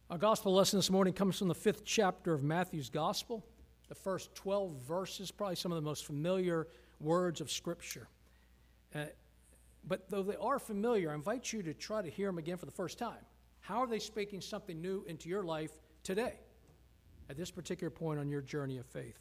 Our gospel lesson this morning comes from the 5th chapter of Matthew's gospel. The first 12 verses, probably some of the most familiar words of Scripture. But though they are familiar, I invite you to try to hear them again for the first time. How are they speaking something new into your life today, at this particular point on your journey of faith?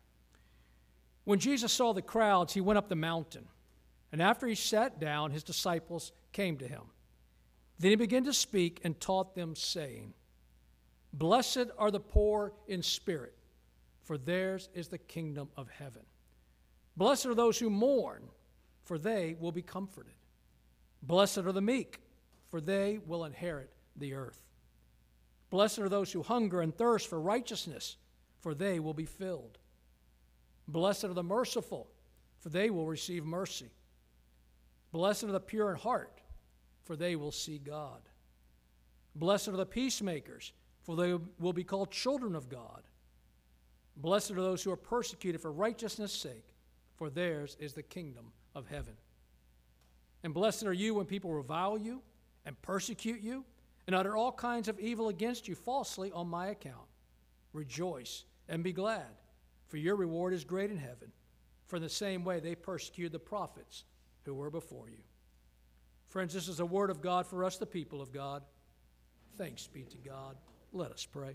When Jesus saw the crowds, he went up the mountain. And after he sat down, his disciples came to him. Then he began to speak and taught them, saying, "Blessed are the poor in spirit, for theirs is the kingdom of heaven. Blessed are those who mourn, for they will be comforted. Blessed are the meek, for they will inherit the earth. Blessed are those who hunger and thirst for righteousness, for they will be filled. Blessed are the merciful, for they will receive mercy. Blessed are the pure in heart, for they will see God. Blessed are the peacemakers, for they will be called children of God. Blessed are those who are persecuted for righteousness' sake, for theirs is the kingdom of heaven. And blessed are you when people revile you and persecute you and utter all kinds of evil against you falsely on my account. Rejoice and be glad, for your reward is great in heaven. For in the same way they persecuted the prophets who were before you." Friends, this is the word of God for us, the people of God. Thanks be to God. Let us pray.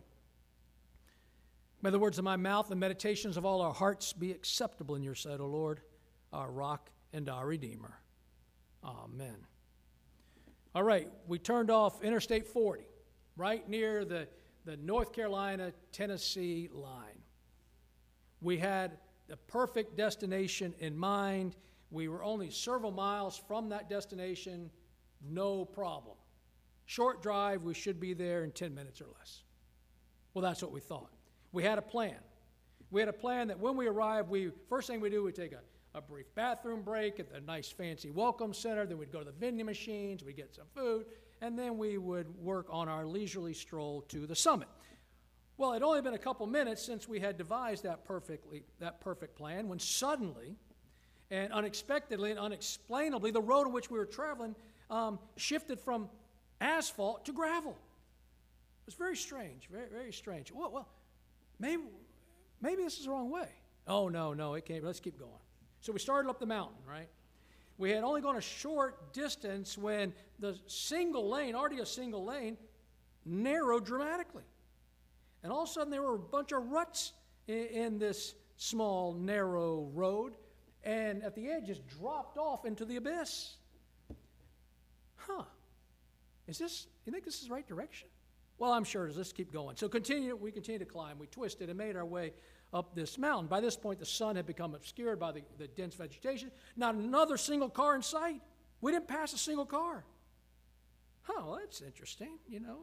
May the words of my mouth and meditations of all our hearts be acceptable in your sight, O Lord, our rock and our Redeemer. Amen. All right, we turned off Interstate 40, right near the North Carolina-Tennessee line. We had the perfect destination in mind. We were only several miles from that destination, no problem. Short drive, we should be there in 10 minutes or less. Well, that's what we thought. We had a plan. We had a plan that when we arrived, first thing we do, we take a brief bathroom break at the nice fancy welcome center, then we'd go to the vending machines, we'd get some food, and then we would work on our leisurely stroll to the summit. Well, it had only been a couple minutes since we had devised that perfect plan when suddenly and unexpectedly and unexplainably, the road on which we were traveling shifted from asphalt to gravel. It was very strange, very, very strange. Well, maybe this is the wrong way. Oh, no, it can't. Let's keep going. So we started up the mountain, right? We had only gone a short distance when the single lane, already a single lane, narrowed dramatically. And all of a sudden there were a bunch of ruts in this small, narrow road, and at the edge just dropped off into the abyss. You think this is the right direction? Well, I'm sure it is. Let's keep going. So we continued to climb. We twisted and made our way up this mountain. By this point, the sun had become obscured by the dense vegetation. Not another single car in sight. We didn't pass a single car. Well, that's interesting.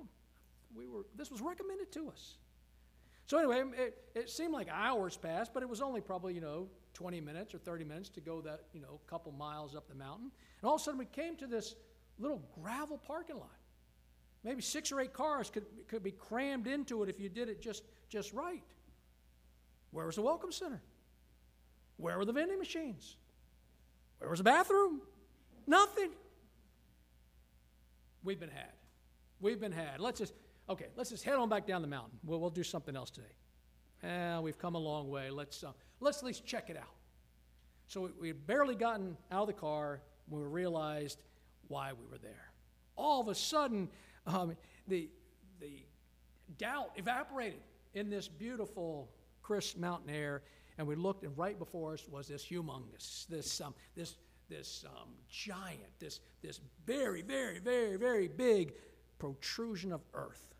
This was recommended to us. So anyway, it seemed like hours passed, but it was only probably, 20 minutes or 30 minutes to go that, couple miles up the mountain. And all of a sudden we came to this little gravel parking lot. Maybe 6 or 8 cars could be crammed into it if you did it just right. Where was the welcome center? Where were the vending machines? Where was the bathroom? Nothing. We've been had. Let's just head on back down the mountain. We'll do something else today. We've come a long way. Let's at least check it out. So we had barely gotten out of the car when we realized why we were there. All of a sudden, the doubt evaporated in this beautiful, crisp mountain air, and we looked, and right before us was this humongous, this giant, this very, very, very, very big protrusion of earth.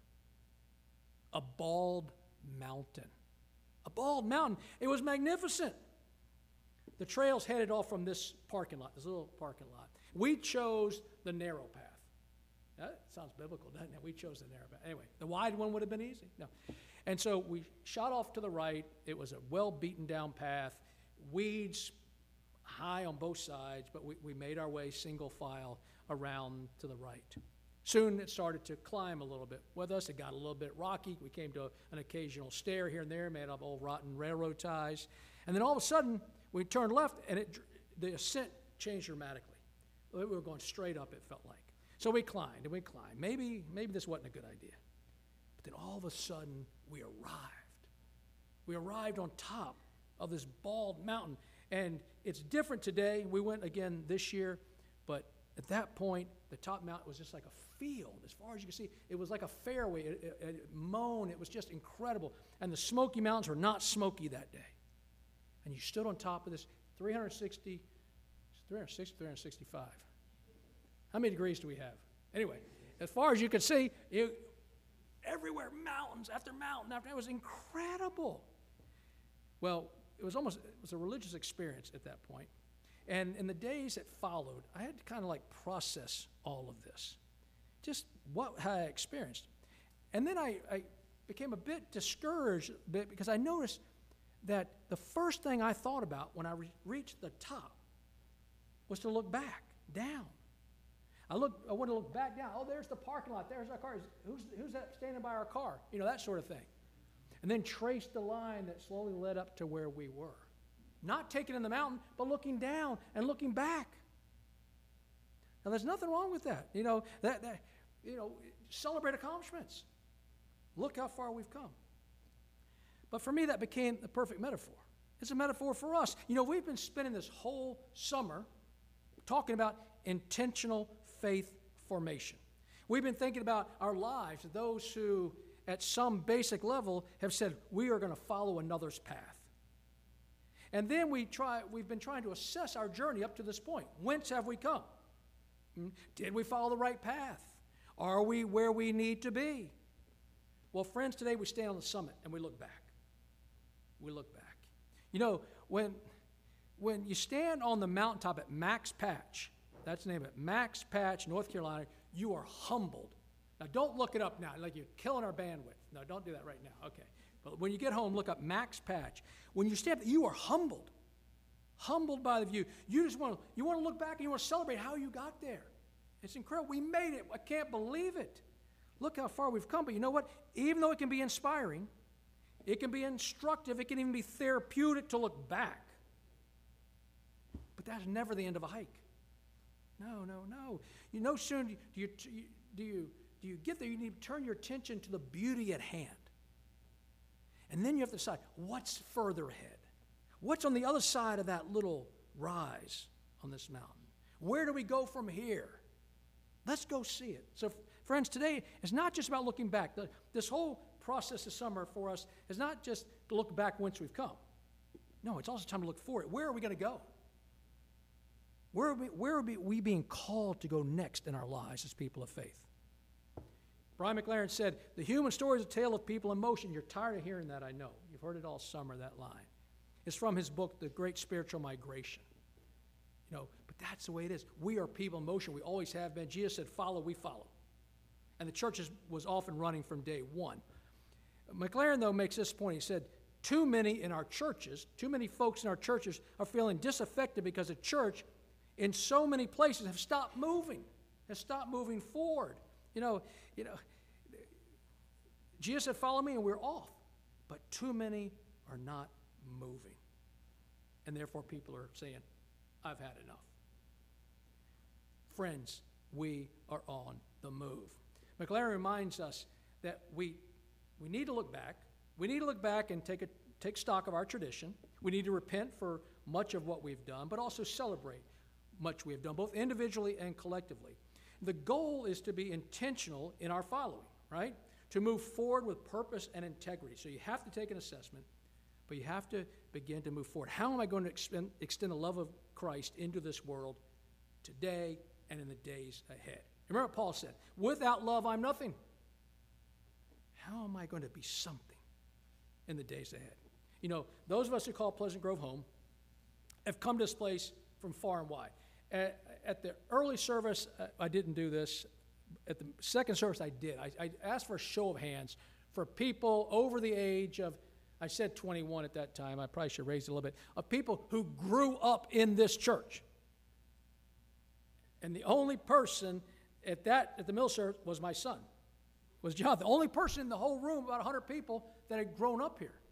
A bald mountain. A bald mountain. It was magnificent. The trails headed off from this parking lot, this little parking lot. We chose the narrow path. That sounds biblical, doesn't it? We chose the narrow path. Anyway, the wide one would have been easy. No. And so we shot off to the right. It was a well-beaten down path. Weeds high on both sides, but we made our way single file around to the right. Soon it started to climb a little bit with us. It got a little bit rocky. We came to an occasional stair here and there made of old rotten railroad ties. And then all of a sudden, we turned left, and the ascent changed dramatically. We were going straight up, it felt like. So we climbed and we climbed. Maybe this wasn't a good idea. of a sudden, we arrived. We arrived on top of this bald mountain. And it's different today. We went again this year, but at that point, the top mountain was just like a field. As far as you can see, it was like a fairway. It moaned. It was just incredible. And the Smoky Mountains were not smoky that day. And you stood on top of this 365. How many degrees do we have? Anyway, as far as you could see, everywhere, mountains after mountain after, it was incredible. Well, it was a religious experience at that point. And in the days that followed, I had to kind of like process all of this, just how I experienced. And then I became a bit discouraged because I noticed that the first thing I thought about when I reached the top was to look back, down. I want to look back down. Oh, there's the parking lot. There's our car. Who's that standing by our car? That sort of thing. And then trace the line that slowly led up to where we were. Not taking in the mountain, but looking down and looking back. Now, there's nothing wrong with that. Celebrate accomplishments. Look how far we've come. But for me, that became the perfect metaphor. It's a metaphor for us. We've been spending this whole summer talking about intentional faith formation. We've been thinking about our lives, those who, at some basic level, have said, we are going to follow another's path. And then we've been trying to assess our journey up to this point. Whence have we come? Did we follow the right path? Are we where we need to be? Well, friends, today we stand on the summit and we look back. We look back. When you stand on the mountaintop at Max Patch, that's the name of it, Max Patch, North Carolina, you are humbled. Now, don't look it up now, like you're killing our bandwidth. No, don't do that right now. Okay. But when you get home, look up Max Patch. When you stand, you are humbled. Humbled by the view. You want to look back and you want to celebrate how you got there. It's incredible. We made it. I can't believe it. Look how far we've come. But you know what? Even though it can be inspiring, it can be instructive, it can even be therapeutic to look back. But that's never the end of a hike. No. Soon do you get there, you need to turn your attention to the beauty at hand. And then you have to decide, what's further ahead? What's on the other side of that little rise on this mountain? Where do we go from here? Let's go see it. So, friends, today is not just about looking back. This whole process this summer for us is not just to look back whence we've come. No, it's also time to look forward. Where are we going to go? Where are we being called to go next in our lives as people of faith? Brian McLaren said, the human story is a tale of people in motion. You're tired of hearing that, I know. You've heard it all summer, that line. It's from his book, The Great Spiritual Migration. But that's the way it is. We are people in motion. We always have been. Jesus said, follow, we follow. And the church was often running from day one. McLaren, though, makes this point. He said, too many folks in our churches are feeling disaffected because the church in so many places have stopped moving forward. Jesus said, follow me, and we're off. But too many are not moving. And therefore people are saying, I've had enough. Friends, we are on the move. McLaren reminds us that we need to look back. We need to look back and take stock of our tradition. We need to repent for much of what we've done, but also celebrate much we have done, both individually and collectively. The goal is to be intentional in our following, right? To move forward with purpose and integrity. So you have to take an assessment, but you have to begin to move forward. How am I going to extend the love of Christ into this world today and in the days ahead? Remember what Paul said, without love, I'm nothing. How am I going to be something in the days ahead? Those of us who call Pleasant Grove home have come to this place from far and wide. At the early service, I didn't do this. At the second service, I did. I asked for a show of hands for people over the age of, I said 21 at that time, I probably should raise it a little bit, of people who grew up in this church. And the only person at the middle service was my son, was John. The only person in the whole room, about 100 people, that had grown up here.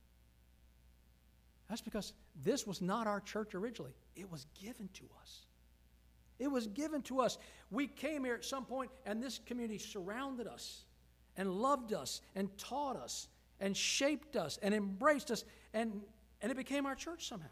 That's because this was not our church originally. It was given to us. It was given to us. We came here at some point, and this community surrounded us and loved us and taught us and shaped us and embraced us, and it became our church somehow.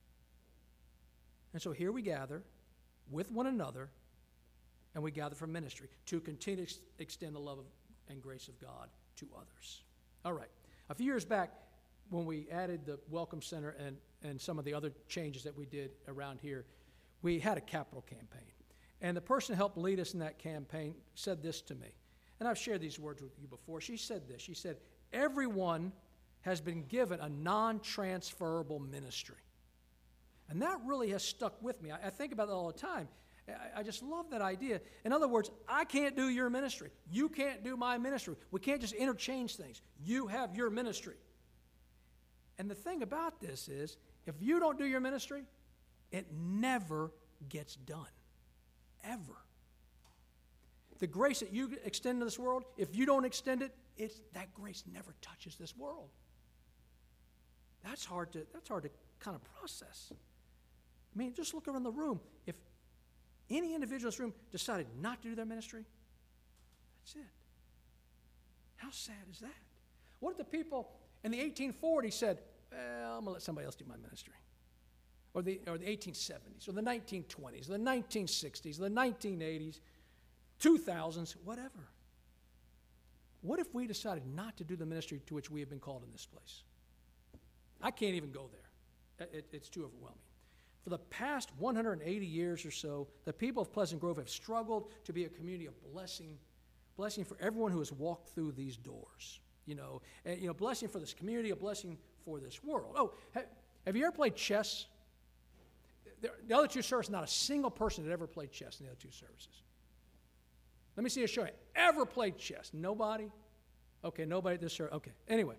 And so here we gather with one another, and we gather for ministry to continue to extend the love and grace of God to others. All right. A few years back, when we added the Welcome Center and some of the other changes that we did around here, we had a capital campaign. And the person who helped lead us in that campaign said this to me. And I've shared these words with you before. She said this. She said, everyone has been given a non-transferable ministry. And that really has stuck with me. I think about that all the time. I just love that idea. In other words, I can't do your ministry. You can't do my ministry. We can't just interchange things. You have your ministry. And the thing about this is, if you don't do your ministry, it never gets done. Ever. The grace that you extend to this world, if you don't extend it, that grace never touches this world. That's hard to kind of process. I mean, just look around the room. If any individual in this room decided not to do their ministry, that's it. How sad is that? What if the people in the 1840s said, well, I'm going to let somebody else do my ministry? Or the 1870s, or the 1920s, the 1960s, the 1980s, 2000s, whatever. What if we decided not to do the ministry to which we have been called in this place? I can't even go there. It's too overwhelming. For the past 180 years or so, the people of Pleasant Grove have struggled to be a community of blessing for everyone who has walked through these doors. Blessing for this community, a blessing for this world. Oh, have you ever played chess? The other two services, not a single person had ever played chess in the other two services. Let me see a show. Ever played chess? Nobody? Okay, nobody at this service. Okay, anyway.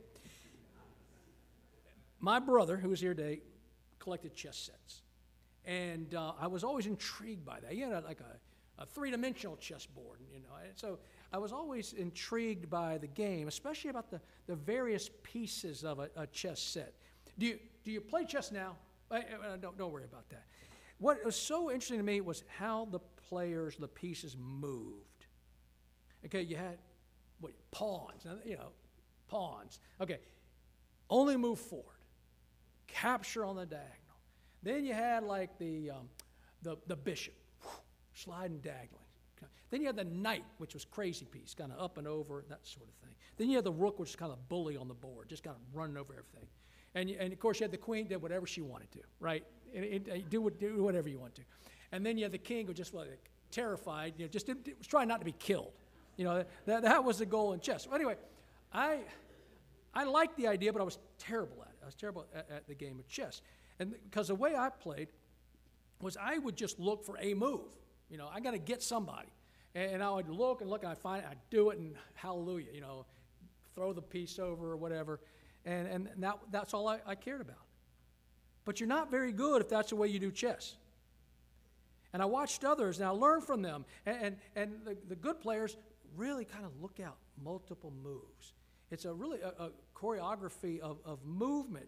My brother, who was here today, collected chess sets. And I was always intrigued by that. He had like a three-dimensional chessboard, And so I was always intrigued by the game, especially about the various pieces of a chess set. Do you play chess now? Don't worry about that. What was so interesting to me was how the pieces moved. Okay, you had pawns, pawns. Okay, only move forward, capture on the diagonal. Then you had like the bishop, sliding diagonally. Then you had the knight, which was crazy piece, kind of up and over, that sort of thing. Then you had the rook, which was kind of bully on the board, just kind of running over everything. And of course, you had the queen, did whatever she wanted to, right? Do whatever you want to. And then you had the king, who just was terrified, just was trying not to be killed. That was the goal in chess. Well, anyway, I liked the idea, but I was terrible at it. I was terrible at the game of chess. And because the way I played was I would just look for a move. I got to get somebody. And I would look, and I'd find it, I'd do it, and hallelujah, throw the piece over or whatever. And that's all I cared about. But you're not very good if that's the way you do chess. And I watched others, and I learned from them. And the good players really kind of look out multiple moves. It's a choreography of movement.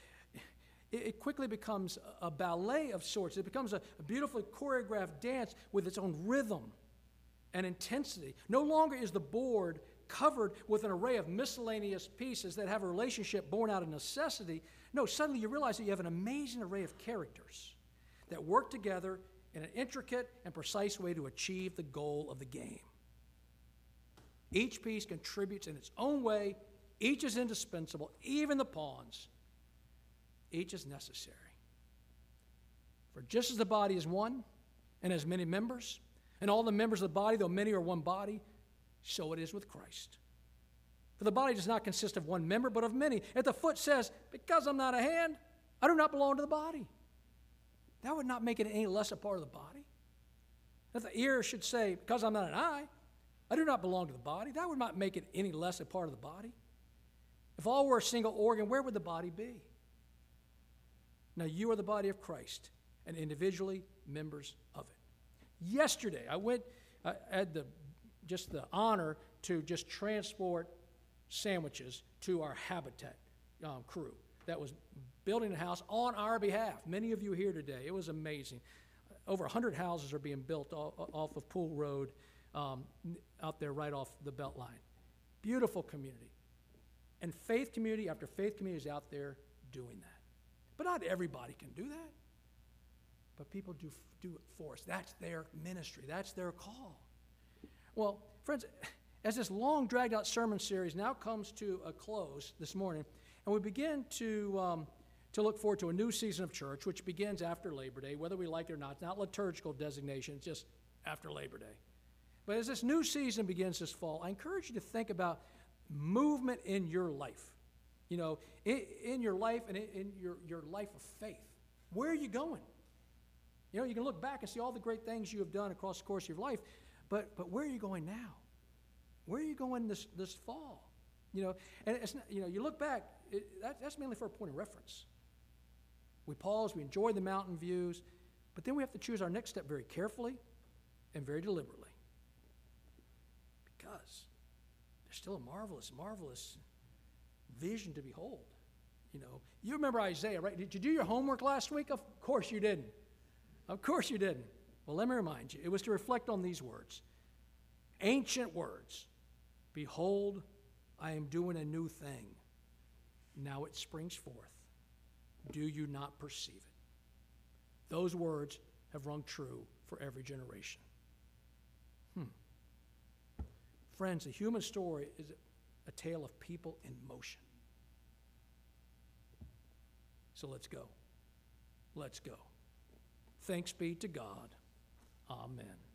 It quickly becomes a ballet of sorts. It becomes a beautifully choreographed dance with its own rhythm and intensity. No longer is the board covered with an array of miscellaneous pieces that have a relationship born out of necessity. No, suddenly you realize that you have an amazing array of characters that work together in an intricate and precise way to achieve the goal of the game. Each piece contributes in its own way. Each is indispensable, even the pawns. Each is necessary. For just as the body is one and has many members, and all the members of the body, though many are one body, so it is with Christ. For the body does not consist of one member, but of many. If the foot says, because I'm not a hand, I do not belong to the body, that would not make it any less a part of the body. If the ear should say, because I'm not an eye, I do not belong to the body, that would not make it any less a part of the body. If all were a single organ, where would the body be? Now you are the body of Christ, and individually members of it. Yesterday, I had the honor to just transport sandwiches to our Habitat crew that was building a house on our behalf. Many of you here today. It was amazing. Over 100 houses are being built off of Pool Road out there right off the Beltline. Beautiful community. And faith community after faith community is out there doing that. But not everybody can do that. But people do it for us. That's their ministry. That's their call. Well, friends, as this long, dragged-out sermon series now comes to a close this morning, and we begin to look forward to a new season of church, which begins after Labor Day, whether we like it or not. It's not liturgical designation, it's just after Labor Day. But as this new season begins this fall, I encourage you to think about movement in your life. You know, in your life and in your life of faith. Where are you going? You know, you can look back and see all the great things you have done across the course of your life, but where are you going now? Where are you going this fall? You know, and it's not, you know, you look back, that's mainly for a point of reference. We pause, we enjoy the mountain views, but then we have to choose our next step very carefully and very deliberately. Because there's still a marvelous, marvelous vision to behold. You know, you remember Isaiah, right? Did you do your homework last week? Of course you didn't. Of course you didn't. Well, let me remind you, it was to reflect on these words. Ancient words. Behold, I am doing a new thing. Now it springs forth. Do you not perceive it? Those words have rung true for every generation. Friends, the human story is a tale of people in motion. So let's go. Let's go. Thanks be to God. Amen.